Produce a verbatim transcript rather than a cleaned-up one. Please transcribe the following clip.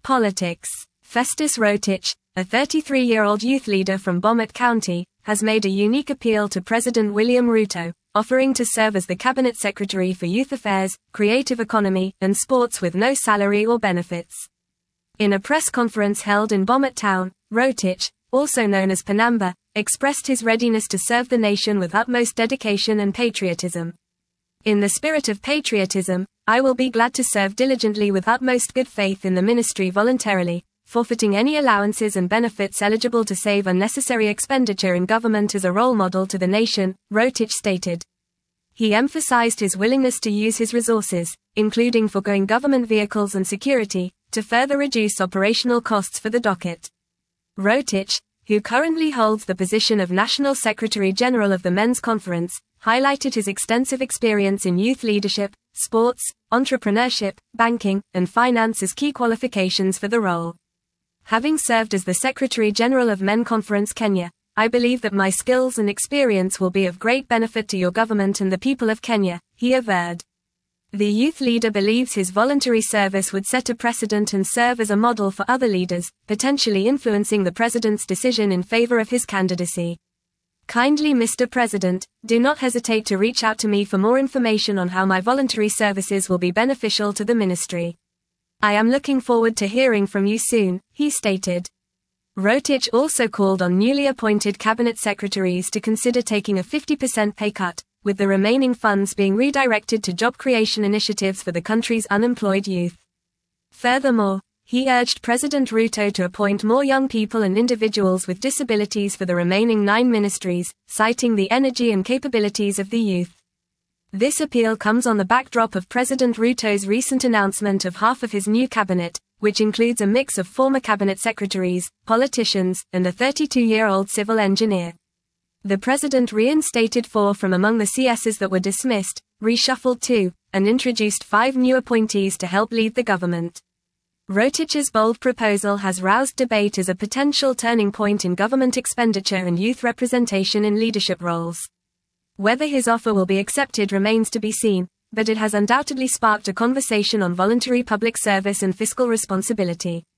Politics. Festus Rotich, a thirty-three-year-old youth leader from Bomet County, has made a unique appeal to President William Ruto, offering to serve as the Cabinet Secretary for Youth Affairs, Creative Economy, and Sports with no salary or benefits. In a press conference held in Bomet Town, Rotich, also known as Panamba, expressed his readiness to serve the nation with utmost dedication and patriotism. In the spirit of patriotism, I will be glad to serve diligently with utmost good faith in the ministry voluntarily, forfeiting any allowances and benefits eligible to save unnecessary expenditure in government as a role model to the nation, Rotich stated. He emphasized his willingness to use his resources, including foregoing government vehicles and security, to further reduce operational costs for the docket. Rotich, who currently holds the position of National Secretary General of the Men's Conference, highlighted his extensive experience in youth leadership, sports, entrepreneurship, banking, and finance as key qualifications for the role. Having served as the Secretary General of Men Conference Kenya, I believe that my skills and experience will be of great benefit to your government and the people of Kenya, he averred. The youth leader believes his voluntary service would set a precedent and serve as a model for other leaders, potentially influencing the president's decision in favor of his candidacy. Kindly Mister President, do not hesitate to reach out to me for more information on how my voluntary services will be beneficial to the ministry. I am looking forward to hearing from you soon, he stated. Rotich also called on newly appointed cabinet secretaries to consider taking a fifty percent pay cut, with the remaining funds being redirected to job creation initiatives for the country's unemployed youth. Furthermore, he urged President Ruto to appoint more young people and individuals with disabilities for the remaining nine ministries, citing the energy and capabilities of the youth. This appeal comes on the backdrop of President Ruto's recent announcement of half of his new cabinet, which includes a mix of former cabinet secretaries, politicians, and a thirty-two-year-old civil engineer. The president reinstated four from among the C Ss that were dismissed, reshuffled two, and introduced five new appointees to help lead the government. Rotich's bold proposal has roused debate as a potential turning point in government expenditure and youth representation in leadership roles. Whether his offer will be accepted remains to be seen, but it has undoubtedly sparked a conversation on voluntary public service and fiscal responsibility.